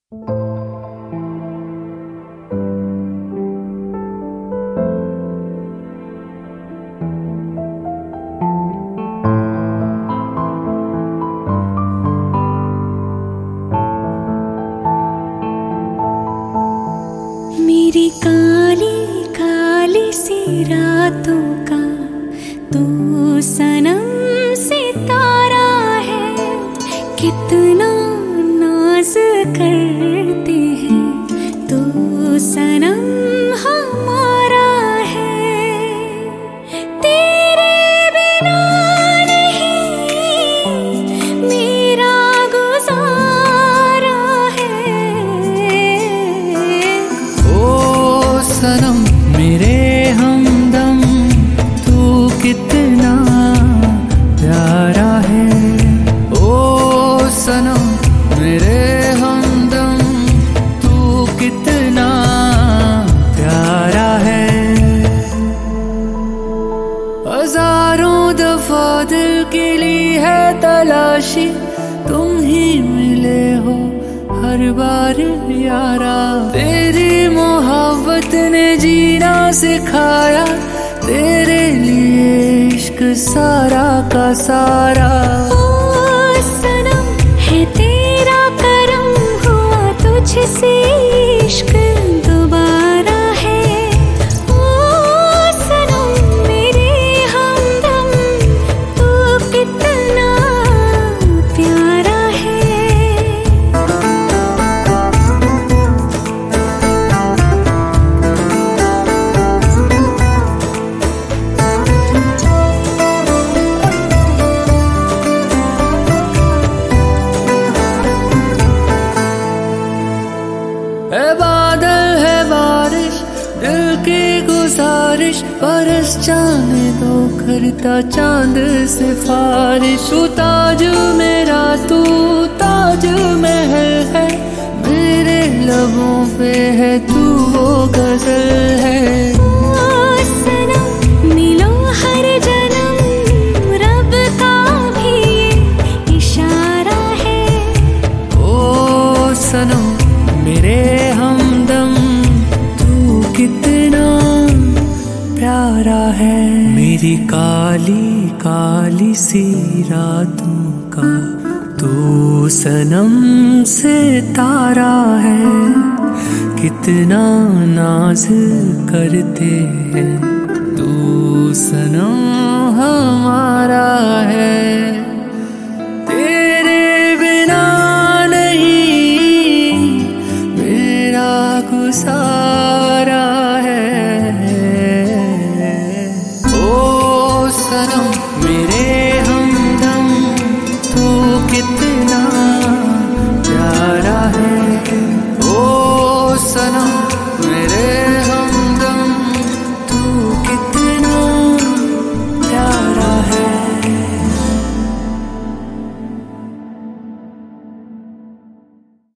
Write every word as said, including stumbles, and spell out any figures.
मेरी काली काली सी रातों का तू सनम सितारा है। कितना नाज करते हैं तू सनम हमारा है। तेरे बिना नहीं मेरा गुजारा है। ओ सनम मेरे हमदम तू कितना प्यारा है। ओ सनम मेरे हमदम तू कितना प्यारा है। हजारों दफा दिल के लिए है तलाशी, तुम ही मिले हो हर बार यारा। तेरी मोहब्बत ने जीना सिखाया, तेरे लिए इश्क सारा का सारा। ओ सनम है तेरा करम हुआ तुझसे इश्क दोबारा है। ओ सनम मेरे हमदम तू कितना प्यारा है। है बादल है बारिश दिल की गुजारिश, बरस जाने दो करता चांद सिफारिश। तू ताज मेरा तू ताज महल है, मेरे लबों पे है तू वो गजल है। ओ सनम मिलो हर जन्म रब का भी ये इशारा है। ओ सनम मेरे हमदम तू कितना प्यारा है। मेरी काली काली सी रातों का तू सनम सितारा है। कितना नाज करते हैं तू सनम हमारा है। तेरे बिना नहीं मेरा गुजारा है। ओ सनम